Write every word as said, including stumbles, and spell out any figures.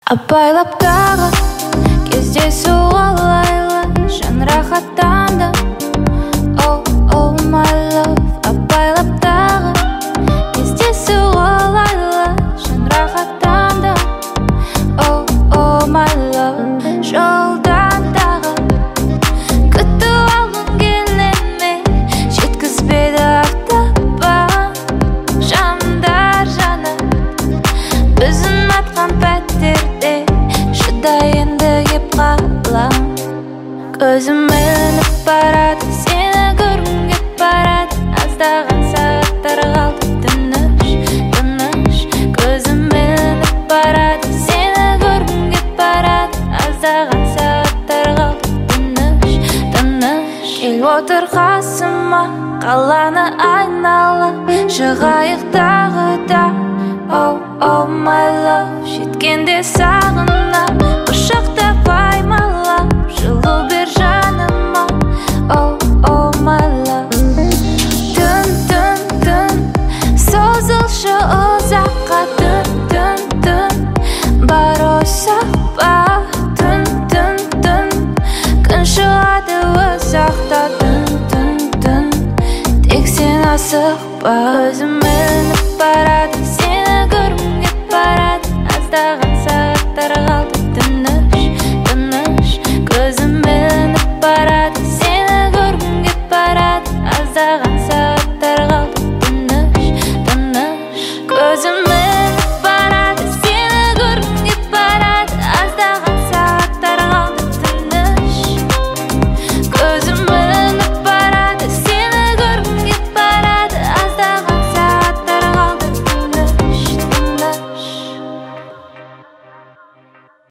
Апайлап тағы кездесу алайлы, жан рахаттанды. Oh, oh my love. Апайлап тағы кездесу алайлы, жан рахаттанды. Oh, oh my love. Жолдан тағы күтіп алғың келе ме, жеткізбеді автобан. Жанымдар жаны біздің атқан пәттерде, шыдай енді кеп қалам. Көзім ілініп барады, сені көргім кеп барады. Аздаған сағаттар қалды, тыныш, тыныш. Көзім ілініп барады, сені көргім кеп барады. Аздаған сағаттар қалды, тыныш, тыныш. Кел отыр қасыма, қаланы айнала, шығайық тағы да. Oh, oh my love. Жеткенде сағынам, құшақтап аймалап, жылу бер жаныма. Oh, oh my love. Түн, түн, түн, созылшы ұзаққа. Түн, түн, түн, бар осақ па. Түн, түн, түн, күн шығады ұзақта. Түн, түн, түн, тек сен асықпа. Өзім ілініп барады, сені көргім кеп барады. Аздаған